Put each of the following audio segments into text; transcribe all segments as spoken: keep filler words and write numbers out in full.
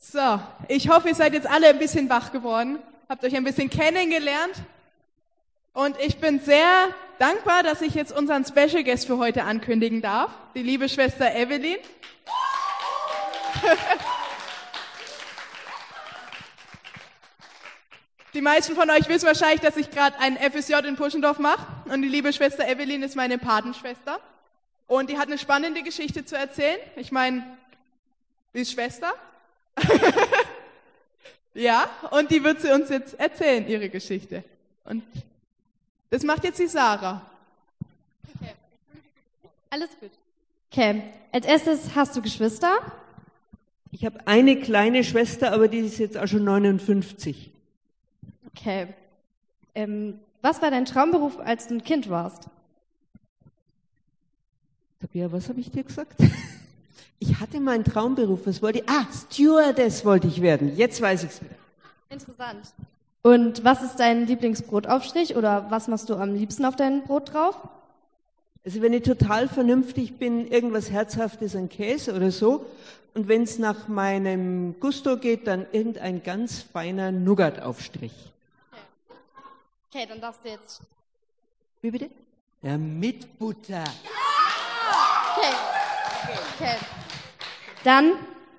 So, ich hoffe, ihr seid jetzt alle ein bisschen wach geworden, habt euch ein bisschen kennengelernt und ich bin sehr dankbar, dass ich jetzt unseren Special Guest für heute ankündigen darf, die liebe Schwester Evelyn. Die meisten von euch wissen wahrscheinlich, dass ich gerade ein F S J in Puschendorf mache und die liebe Schwester Evelyn ist meine Patenschwester und die hat eine spannende Geschichte zu erzählen. Ich meine, sie ist Schwester. Ja, und die wird sie uns jetzt erzählen, ihre Geschichte. Und das macht jetzt die Sarah. Okay. Alles gut. Okay, als erstes hast du Geschwister? Ich habe eine kleine Schwester, aber die ist jetzt auch schon neunundfünfzig. Okay. Ähm, was war dein Traumberuf, als du ein Kind warst? Tabea, was habe ich dir gesagt? Ich hatte meinen Traumberuf, was wollte ich? Ah, Stewardess wollte ich werden. Jetzt weiß ich es wieder. Interessant. Und was ist dein Lieblingsbrotaufstrich oder was machst du am liebsten auf dein Brot drauf? Also wenn ich total vernünftig bin, irgendwas Herzhaftes, ein Käse oder so. Und wenn es nach meinem Gusto geht, dann irgendein ganz feiner Nougat-Aufstrich. Okay. Okay, dann darfst du jetzt... Wie bitte? Ja, mit Butter. Okay. Okay. Dann,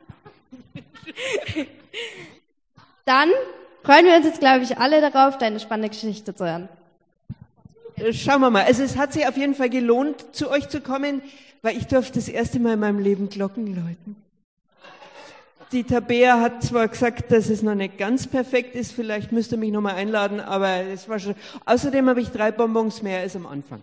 dann freuen wir uns jetzt, glaube ich, alle darauf, deine spannende Geschichte zu hören. Schauen wir mal. Also es hat sich auf jeden Fall gelohnt, zu euch zu kommen, weil ich durfte das erste Mal in meinem Leben Glocken läuten. Die Tabea hat zwar gesagt, dass es noch nicht ganz perfekt ist, vielleicht müsst ihr mich nochmal einladen, aber es war schon... Außerdem habe ich drei Bonbons mehr als am Anfang.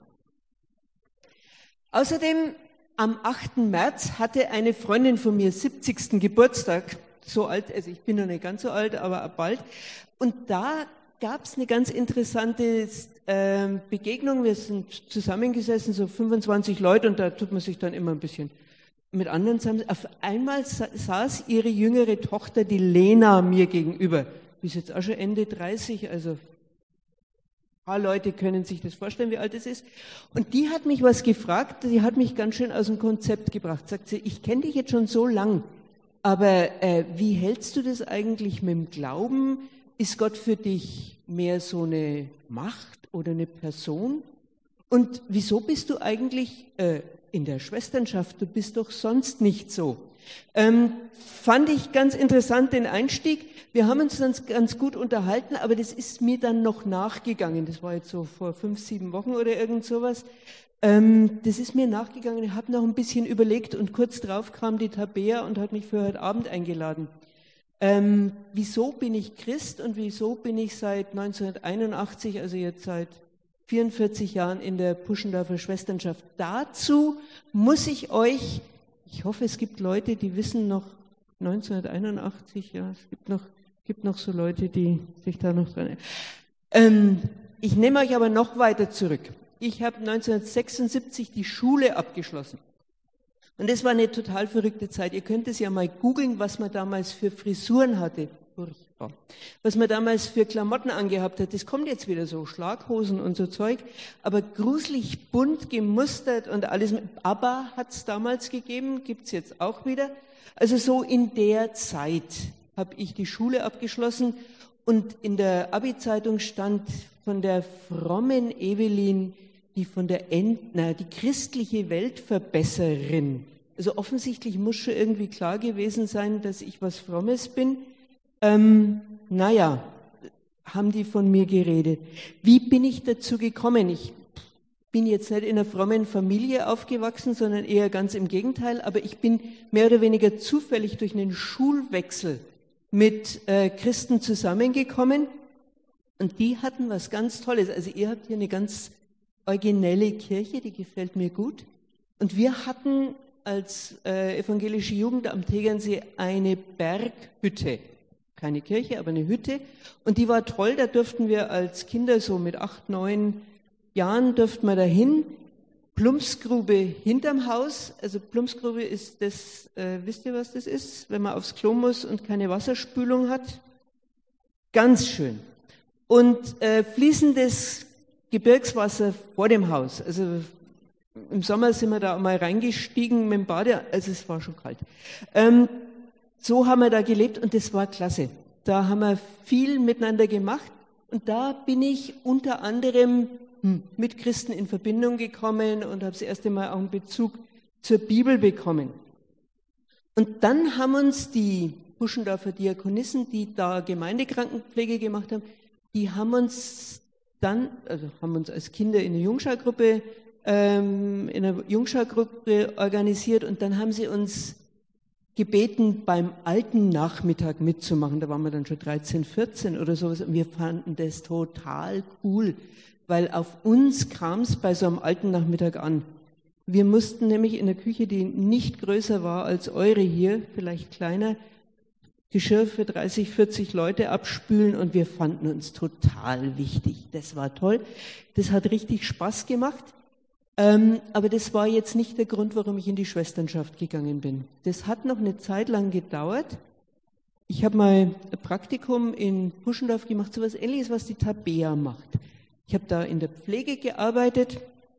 Außerdem... Am achten März hatte eine Freundin von mir siebzigsten Geburtstag, so alt, also ich bin noch nicht ganz so alt, aber bald. Und da gab es eine ganz interessante äh, Begegnung. Wir sind zusammengesessen, so fünfundzwanzig Leute, und da tut man sich dann immer ein bisschen mit anderen zusammen. Auf einmal sa saß ihre jüngere Tochter, die Lena, mir gegenüber. Die ist jetzt auch schon Ende dreißig, also... Ein paar Leute können sich das vorstellen, wie alt es ist. Und die hat mich was gefragt, die hat mich ganz schön aus dem Konzept gebracht. Sagt sie, ich kenne dich jetzt schon so lang, aber äh, wie hältst du das eigentlich mit dem Glauben? Ist Gott für dich mehr so eine Macht oder eine Person? Und wieso bist du eigentlich äh, in der Schwesternschaft? Du bist doch sonst nicht so. Ähm, fand ich ganz interessant den Einstieg. Wir haben uns dann ganz gut unterhalten, aber das ist mir dann noch nachgegangen. Das war jetzt so vor fünf, sieben Wochen oder irgend sowas. Ähm, das ist mir nachgegangen. Ich habe noch ein bisschen überlegt und kurz drauf kam die Tabea und hat mich für heute Abend eingeladen. Ähm, wieso bin ich Christ und wieso bin ich seit neunzehnhunderteinundachtzig, also jetzt seit vierundvierzig Jahren in der Puschendorfer Schwesternschaft? Dazu muss ich euch, ich hoffe, es gibt Leute, die wissen noch neunzehnhunderteinundachtzig, ja, es gibt noch gibt noch so Leute, die sich da noch dran... Ähm, ich nehme euch aber noch weiter zurück. Ich habe neunzehnhundertsechsundsiebzig die Schule abgeschlossen. Und das war eine total verrückte Zeit. Ihr könnt es ja mal googeln, was man damals für Frisuren hatte. Furchtbar. Was man damals für Klamotten angehabt hat. Das kommt jetzt wieder so, Schlaghosen und so Zeug. Aber gruselig bunt gemustert und alles. ABBA hat es damals gegeben, gibt es jetzt auch wieder. Also so in der Zeit habe ich die Schule abgeschlossen und in der Abi-Zeitung stand von der frommen Evelyn, die von der End, na, die christliche Weltverbesserin. Also offensichtlich muss schon irgendwie klar gewesen sein, dass ich was Frommes bin. Ähm, naja, haben die von mir geredet. Wie bin ich dazu gekommen? Ich bin jetzt nicht in einer frommen Familie aufgewachsen, sondern eher ganz im Gegenteil, aber ich bin mehr oder weniger zufällig durch einen Schulwechsel mit äh, Christen zusammengekommen und die hatten was ganz Tolles. Also ihr habt hier eine ganz originelle Kirche, die gefällt mir gut. Und wir hatten als äh, evangelische Jugend am Tegernsee eine Berghütte. Keine Kirche, aber eine Hütte. Und die war toll, da durften wir als Kinder so mit acht, neun Jahren durften wir dahin. Plumpsgrube hinterm Haus. Also Plumpsgrube ist das, äh, wisst ihr, was das ist? Wenn man aufs Klo muss und keine Wasserspülung hat. Ganz schön. Und äh, fließendes Gebirgswasser vor dem Haus. Also im Sommer sind wir da mal reingestiegen mit dem Bade, also es war schon kalt. Ähm, so haben wir da gelebt und das war klasse. Da haben wir viel miteinander gemacht und da bin ich unter anderem hm, mit Christen in Verbindung gekommen und habe das erste Mal auch einen Bezug zur Bibel bekommen. Und dann haben uns die Puschendorfer Diakonissen, die da Gemeindekrankenpflege gemacht haben, die haben uns dann, also haben uns als Kinder in eine Jungschaugruppe, ähm, in einer Jungschaugruppe organisiert und dann haben sie uns gebeten, beim alten Nachmittag mitzumachen. Da waren wir dann schon dreizehn, vierzehn oder sowas und wir fanden das total cool, weil auf uns kam es bei so einem alten Nachmittag an. Wir mussten nämlich in der Küche, die nicht größer war als eure hier, vielleicht kleiner, Geschirr für dreißig, vierzig Leute abspülen und wir fanden uns total wichtig. Das war toll. Das hat richtig Spaß gemacht. Ähm, aber das war jetzt nicht der Grund, warum ich in die Schwesternschaft gegangen bin. Das hat noch eine Zeit lang gedauert. Ich habe mal ein Praktikum in Puschendorf gemacht, so etwas Ähnliches, was die Tabea macht. Ich habe da in der Pflege gearbeitet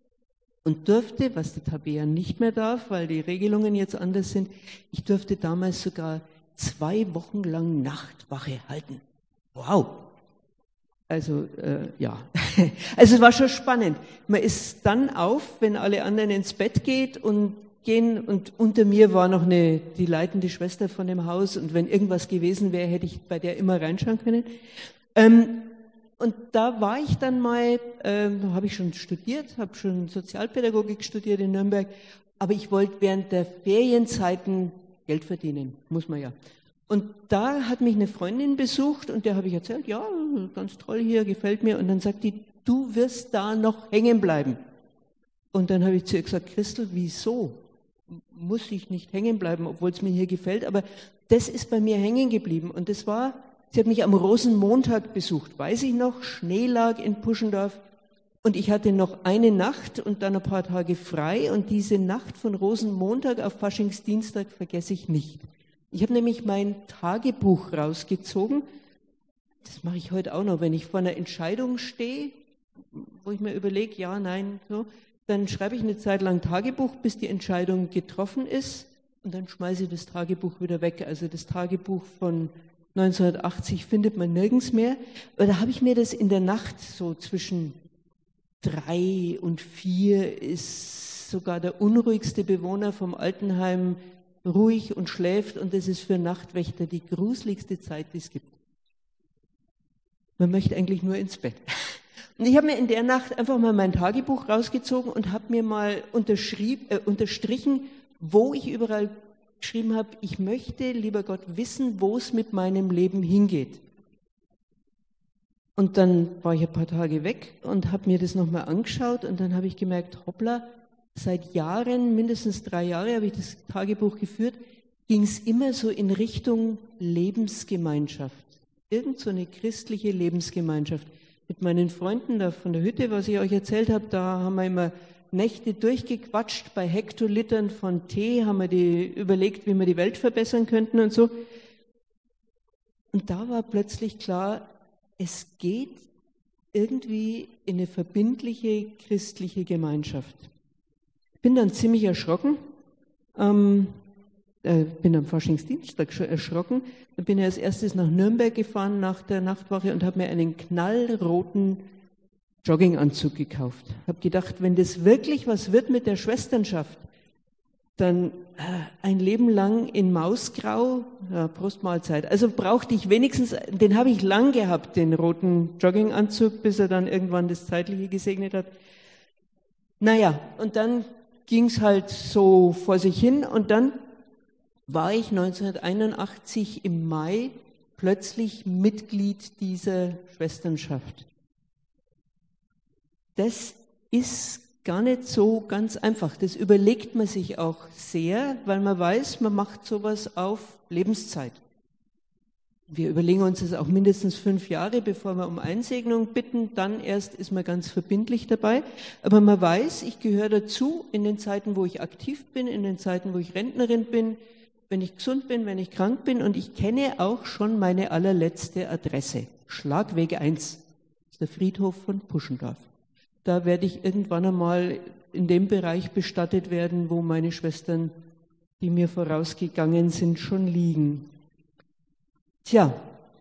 und durfte, was die Tabea nicht mehr darf, weil die Regelungen jetzt anders sind, ich durfte damals sogar zwei Wochen lang Nachtwache halten. Wow! Also, äh, ja. Also, es war schon spannend. Man ist dann auf, wenn alle anderen ins Bett geht und gehen und unter mir war noch eine, die leitende Schwester von dem Haus und wenn irgendwas gewesen wäre, hätte ich bei der immer reinschauen können. Ähm, und da war ich dann mal, ähm, habe ich schon studiert, habe schon Sozialpädagogik studiert in Nürnberg, aber ich wollte während der Ferienzeiten Geld verdienen, muss man ja. Und da hat mich eine Freundin besucht und der habe ich erzählt, ja, ganz toll hier, gefällt mir. Und dann sagt die, du wirst da noch hängen bleiben. Und dann habe ich zu ihr gesagt, Christel, wieso? Muss ich nicht hängen bleiben, obwohl es mir hier gefällt. Aber das ist bei mir hängen geblieben. Und das war, sie hat mich am Rosenmontag besucht, weiß ich noch, Schnee lag in Puschendorf. Und ich hatte noch eine Nacht und dann ein paar Tage frei. Und diese Nacht von Rosenmontag auf Faschingsdienstag vergesse ich nicht. Ich habe nämlich mein Tagebuch rausgezogen. Das mache ich heute auch noch, wenn ich vor einer Entscheidung stehe, wo ich mir überlege, ja, nein, so, dann schreibe ich eine Zeit lang Tagebuch, bis die Entscheidung getroffen ist und dann schmeiße ich das Tagebuch wieder weg. Also das Tagebuch von neunzehnhundertachtzig findet man nirgends mehr. Aber da habe ich mir das in der Nacht so zwischen drei und vier ist sogar der unruhigste Bewohner vom Altenheim ruhig und schläft und das ist für Nachtwächter die gruseligste Zeit, die es gibt. Man möchte eigentlich nur ins Bett. Und ich habe mir in der Nacht einfach mal mein Tagebuch rausgezogen und habe mir mal unterschrieb, äh, unterstrichen, wo ich überall geschrieben habe, ich möchte, lieber Gott, wissen, wo es mit meinem Leben hingeht. Und dann war ich ein paar Tage weg und habe mir das nochmal angeschaut und dann habe ich gemerkt, hoppla, seit Jahren, mindestens drei Jahre habe ich das Tagebuch geführt, ging es immer so in Richtung Lebensgemeinschaft. Irgend so eine christliche Lebensgemeinschaft. Mit meinen Freunden da von der Hütte, was ich euch erzählt habe, da haben wir immer Nächte durchgequatscht, bei Hektolitern von Tee haben wir die überlegt, wie wir die Welt verbessern könnten und so. Und da war plötzlich klar, es geht irgendwie in eine verbindliche christliche Gemeinschaft. Bin dann ziemlich erschrocken, ähm, äh, bin am Faschingsdienstag schon erschrocken. Dann bin ich als erstes nach Nürnberg gefahren nach der Nachtwache und habe mir einen knallroten Jogginganzug gekauft. Habe gedacht, wenn das wirklich was wird mit der Schwesternschaft, dann äh, ein Leben lang in Mausgrau, ja, Prostmahlzeit. Also brauchte ich wenigstens, den habe ich lang gehabt, den roten Jogginganzug, bis er dann irgendwann das Zeitliche gesegnet hat. Naja, und dann ging es halt so vor sich hin und dann war ich neunzehnhunderteinundachtzig im Mai plötzlich Mitglied dieser Schwesternschaft. Das ist gar nicht so ganz einfach. Das überlegt man sich auch sehr, weil man weiß, man macht sowas auf Lebenszeit. Wir überlegen uns das auch mindestens fünf Jahre, bevor wir um Einsegnung bitten. Dann erst ist man ganz verbindlich dabei. Aber man weiß, ich gehöre dazu in den Zeiten, wo ich aktiv bin, in den Zeiten, wo ich Rentnerin bin, wenn ich gesund bin, wenn ich krank bin. Und ich kenne auch schon meine allerletzte Adresse. Schlagweg eins. Das ist der Friedhof von Puschendorf. Da werde ich irgendwann einmal in dem Bereich bestattet werden, wo meine Schwestern die mir vorausgegangen sind, schon liegen. Tja,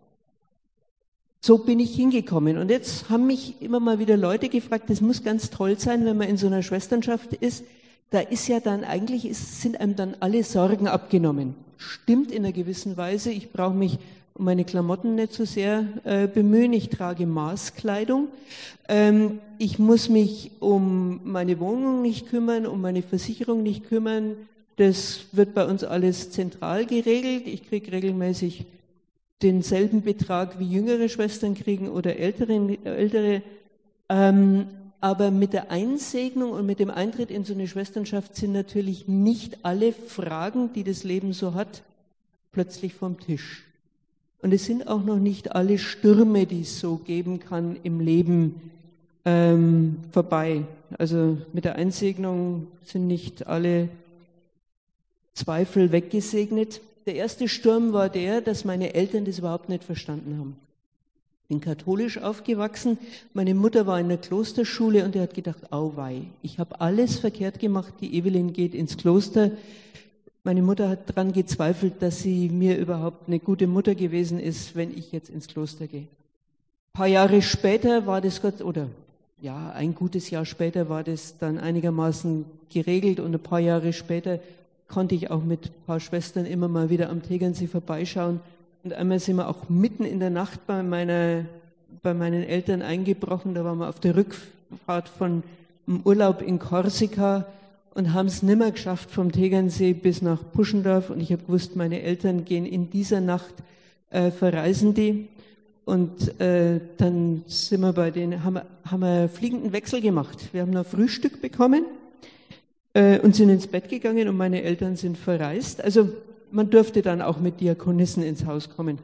so bin ich hingekommen. Und jetzt haben mich immer mal wieder Leute gefragt, das muss ganz toll sein, wenn man in so einer Schwesternschaft ist. Da ist ja dann eigentlich, ist, sind einem dann alle Sorgen abgenommen. Stimmt in einer gewissen Weise. Ich brauche mich um meine Klamotten nicht so sehr äh, bemühen. Ich trage Maßkleidung. Ähm, ich muss mich um meine Wohnung nicht kümmern, um meine Versicherung nicht kümmern. Das wird bei uns alles zentral geregelt. Ich kriege regelmäßig denselben Betrag wie jüngere Schwestern kriegen oder ältere. ältere. Ähm, aber mit der Einsegnung und mit dem Eintritt in so eine Schwesternschaft sind natürlich nicht alle Fragen, die das Leben so hat, plötzlich vom Tisch. Und es sind auch noch nicht alle Stürme, die es so geben kann im Leben, ähm, vorbei. Also mit der Einsegnung sind nicht alle Zweifel weggesegnet. Der erste Sturm war der, dass meine Eltern das überhaupt nicht verstanden haben. Ich bin katholisch aufgewachsen, meine Mutter war in der Klosterschule und er hat gedacht, auweih, ich habe alles verkehrt gemacht, die Evelyn geht ins Kloster. Meine Mutter hat daran gezweifelt, dass sie mir überhaupt eine gute Mutter gewesen ist, wenn ich jetzt ins Kloster gehe. Ein paar Jahre später war das Gott, oder ja, ein gutes Jahr später war das dann einigermaßen geregelt und ein paar Jahre später konnte ich auch mit ein paar Schwestern immer mal wieder am Tegernsee vorbeischauen. Und einmal sind wir auch mitten in der Nacht bei, meiner, bei meinen Eltern eingebrochen. Da waren wir auf der Rückfahrt von einem Urlaub in Korsika und haben es nimmer geschafft vom Tegernsee bis nach Puschendorf. Und ich habe gewusst, meine Eltern gehen in dieser Nacht, äh, verreisen die. Und äh, dann sind wir bei denen, haben, haben wir fliegenden Wechsel gemacht. Wir haben noch Frühstück bekommen äh, und sind ins Bett gegangen und meine Eltern sind verreist. Also man durfte dann auch mit Diakonissen ins Haus kommen.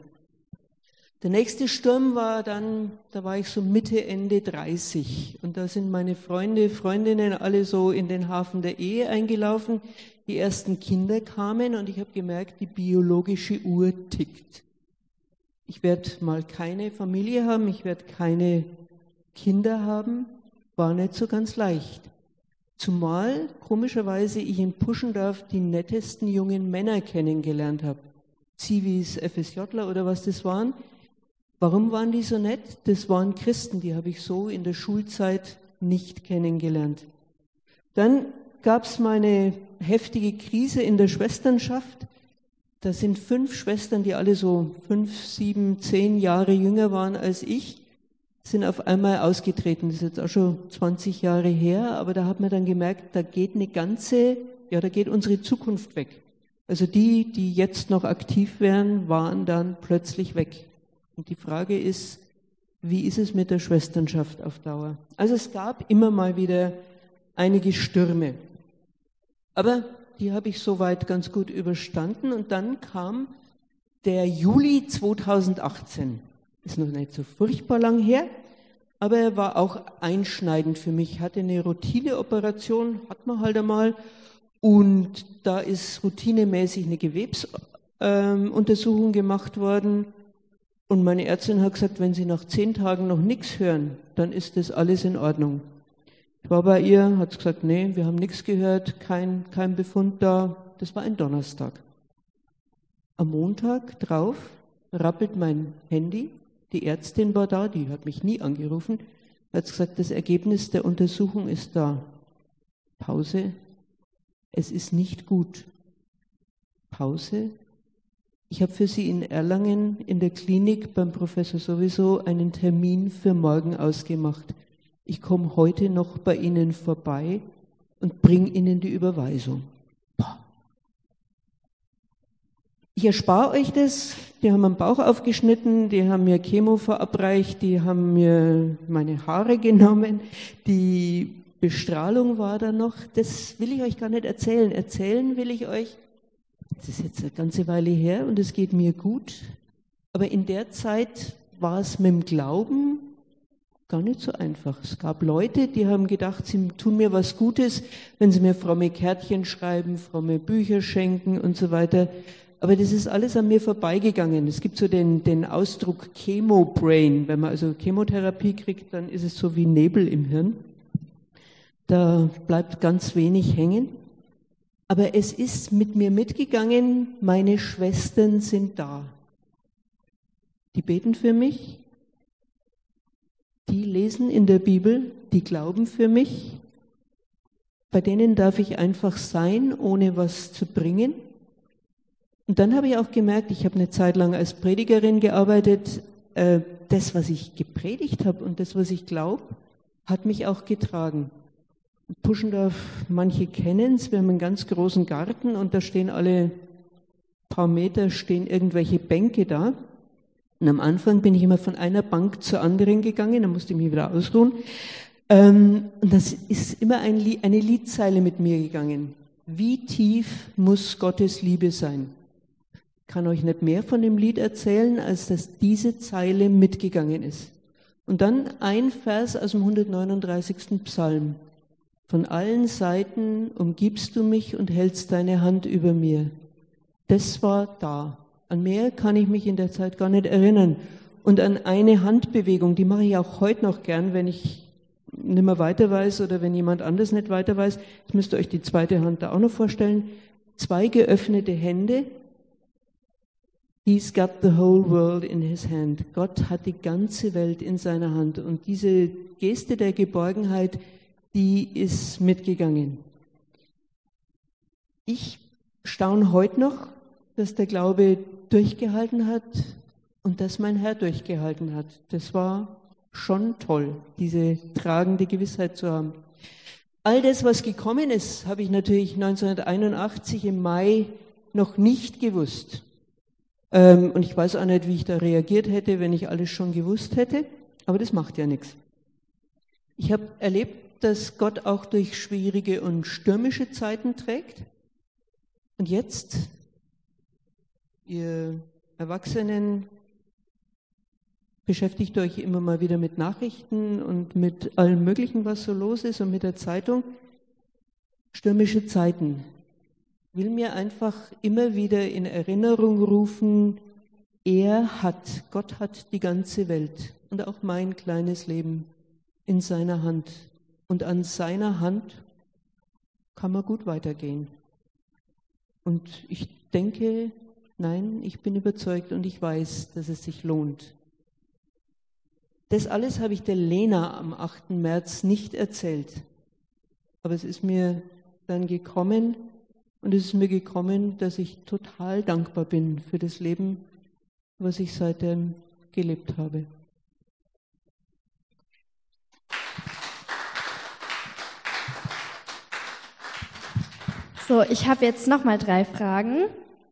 Der nächste Sturm war dann, da war ich so Mitte, Ende dreißig. Und da sind meine Freunde, Freundinnen alle so in den Hafen der Ehe eingelaufen. Die ersten Kinder kamen und ich habe gemerkt, die biologische Uhr tickt. Ich werde mal keine Familie haben, ich werde keine Kinder haben. War nicht so ganz leicht. Zumal, komischerweise, ich in Puschendorf die nettesten jungen Männer kennengelernt habe. Zivis, FSJler oder was das waren. Warum waren die so nett? Das waren Christen, die habe ich so in der Schulzeit nicht kennengelernt. Dann gab es mal eine heftige Krise in der Schwesternschaft. Da sind fünf Schwestern, die alle so fünf, sieben, zehn Jahre jünger waren als ich, sind auf einmal ausgetreten. Das ist jetzt auch schon zwanzig Jahre her, aber da hat man dann gemerkt, da geht eine ganze, ja, da geht unsere Zukunft weg. Also die, die jetzt noch aktiv wären, waren dann plötzlich weg. Und die Frage ist, wie ist es mit der Schwesternschaft auf Dauer? Also es gab immer mal wieder einige Stürme. Aber die habe ich soweit ganz gut überstanden. Und dann kam der Juli zweitausendachtzehn. Ist noch nicht so furchtbar lang her, aber er war auch einschneidend für mich. Ich hatte eine Routineoperation, hat man halt einmal, und da ist routinemäßig eine Gewebsuntersuchung ähm, gemacht worden. Und meine Ärztin hat gesagt, wenn Sie nach zehn Tagen noch nichts hören, dann ist das alles in Ordnung. Ich war bei ihr, hat gesagt, nee, wir haben nichts gehört, kein, kein Befund da. Das war ein Donnerstag. Am Montag drauf rappelt mein Handy. Die Ärztin war da, die hat mich nie angerufen, hat gesagt, das Ergebnis der Untersuchung ist da. Pause. Es ist nicht gut. Pause. Ich habe für Sie in Erlangen in der Klinik beim Professor sowieso einen Termin für morgen ausgemacht. Ich komme heute noch bei Ihnen vorbei und bringe Ihnen die Überweisung. Boah. Ich erspare euch das. Die haben meinen Bauch aufgeschnitten, die haben mir Chemo verabreicht, die haben mir meine Haare genommen, die Bestrahlung war da noch. Das will ich euch gar nicht erzählen. Erzählen will ich euch, das ist jetzt eine ganze Weile her und es geht mir gut, aber in der Zeit war es mit dem Glauben gar nicht so einfach. Es gab Leute, die haben gedacht, sie tun mir was Gutes, wenn sie mir fromme Kärtchen schreiben, fromme Bücher schenken und so weiter. Aber das ist alles an mir vorbeigegangen. Es gibt so den, den Ausdruck Chemo-Brain. Wenn man also Chemotherapie kriegt, dann ist es so wie Nebel im Hirn. Da bleibt ganz wenig hängen. Aber es ist mit mir mitgegangen, meine Schwestern sind da. Die beten für mich, die lesen in der Bibel, die glauben für mich. Bei denen darf ich einfach sein, ohne was zu bringen. Und dann habe ich auch gemerkt, ich habe eine Zeit lang als Predigerin gearbeitet, äh, das, was ich gepredigt habe und das, was ich glaube, hat mich auch getragen. Puschendorf, manche kennen es, wir haben einen ganz großen Garten und da stehen alle paar Meter stehen irgendwelche Bänke da. Und am Anfang bin ich immer von einer Bank zur anderen gegangen, dann musste ich mich wieder ausruhen. Ähm, und das ist immer ein Lied, eine Liedzeile mit mir gegangen. Wie tief muss Gottes Liebe sein? Ich kann euch nicht mehr von dem Lied erzählen, als dass diese Zeile mitgegangen ist. Und dann ein Vers aus dem hundertneununddreißigsten Psalm. Von allen Seiten umgibst du mich und hältst deine Hand über mir. Das war da. An mehr kann ich mich in der Zeit gar nicht erinnern. Und an eine Handbewegung, die mache ich auch heute noch gern, wenn ich nicht mehr weiter weiß oder wenn jemand anders nicht weiter weiß. Jetzt müsst ihr euch die zweite Hand da auch noch vorstellen. Zwei geöffnete Hände. He's got the whole world in his hand. Gott hat die ganze Welt in seiner Hand. Und diese Geste der Geborgenheit, die ist mitgegangen. Ich staune heute noch, dass der Glaube durchgehalten hat und dass mein Herr durchgehalten hat. Das war schon toll, diese tragende Gewissheit zu haben. All das, was gekommen ist, habe ich natürlich neunzehnhunderteinundachtzig im Mai noch nicht gewusst. Ähm, und ich weiß auch nicht, wie ich da reagiert hätte, wenn ich alles schon gewusst hätte. Aber das macht ja nichts. Ich habe erlebt, dass Gott auch durch schwierige und stürmische Zeiten trägt. Und jetzt, ihr Erwachsenen, beschäftigt euch immer mal wieder mit Nachrichten und mit allem Möglichen, was so los ist und mit der Zeitung. Stürmische Zeiten. Ich will mir einfach immer wieder in Erinnerung rufen, er hat, Gott hat die ganze Welt und auch mein kleines Leben in seiner Hand. Und an seiner Hand kann man gut weitergehen. Und ich denke, nein, ich bin überzeugt und ich weiß, dass es sich lohnt. Das alles habe ich der Lena am achten März nicht erzählt. Aber es ist mir dann gekommen und es ist mir gekommen, dass ich total dankbar bin für das Leben, was ich seitdem gelebt habe. So, ich habe jetzt nochmal drei Fragen.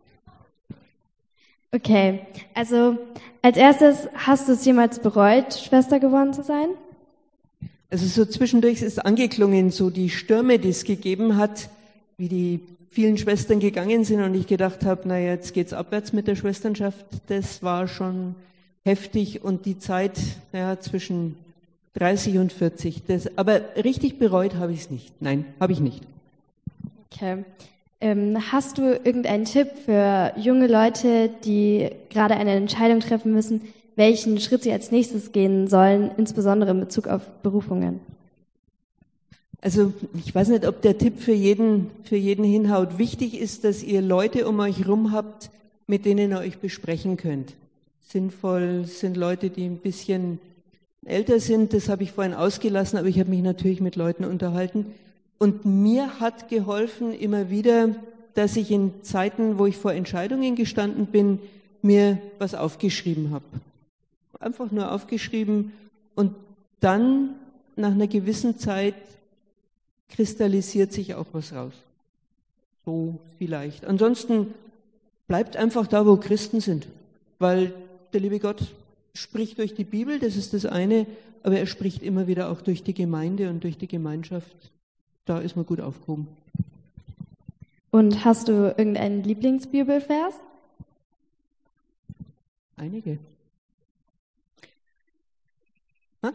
Okay, also als erstes, hast du es jemals bereut, Schwester geworden zu sein? Also so zwischendurch ist angeklungen, so die Stürme, die es gegeben hat, wie die vielen Schwestern gegangen sind und ich gedacht habe, naja, jetzt geht's abwärts mit der Schwesternschaft. Das war schon heftig und die Zeit naja, zwischen dreißig und vierzig. Das, aber richtig bereut habe ich es nicht. Nein, habe ich nicht. Okay. Ähm, hast du irgendeinen Tipp für junge Leute, die gerade eine Entscheidung treffen müssen, welchen Schritt sie als nächstes gehen sollen, insbesondere in Bezug auf Berufungen? Also ich weiß nicht, ob der Tipp für jeden, für jeden hinhaut. Wichtig ist, dass ihr Leute um euch rum habt, mit denen ihr euch besprechen könnt. Sinnvoll sind Leute, die ein bisschen älter sind, das habe ich vorhin ausgelassen, aber ich habe mich natürlich mit Leuten unterhalten. Und mir hat geholfen immer wieder, dass ich in Zeiten, wo ich vor Entscheidungen gestanden bin, mir was aufgeschrieben habe. Einfach nur aufgeschrieben und dann nach einer gewissen Zeit kristallisiert sich auch was raus. So vielleicht. Ansonsten bleibt einfach da, wo Christen sind, weil der liebe Gott spricht durch die Bibel, das ist das eine, aber er spricht immer wieder auch durch die Gemeinde und durch die Gemeinschaft. Da ist man gut aufgehoben. Und hast du irgendeinen Lieblingsbibelvers? Einige. Ha?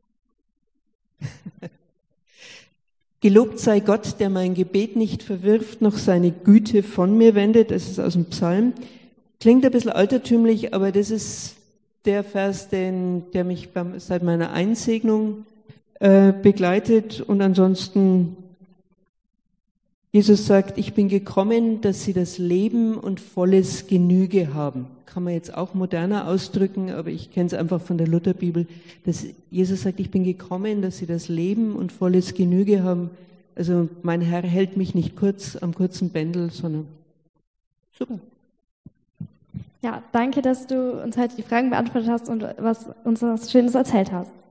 Gelobt sei Gott, der mein Gebet nicht verwirft, noch seine Güte von mir wendet. Das ist aus dem Psalm. Klingt ein bisschen altertümlich, aber das ist der Vers, den, der mich beim, seit meiner Einsegnung äh, begleitet. Und ansonsten Jesus sagt, ich bin gekommen, dass sie das Leben und volles Genüge haben. Kann man jetzt auch moderner ausdrücken, aber ich kenne es einfach von der Lutherbibel, dass Jesus sagt, ich bin gekommen, dass sie das Leben und volles Genüge haben. Also mein Herr hält mich nicht kurz am kurzen Bändel, sondern super. Ja, danke, dass du uns heute die Fragen beantwortet hast und was, uns was Schönes erzählt hast.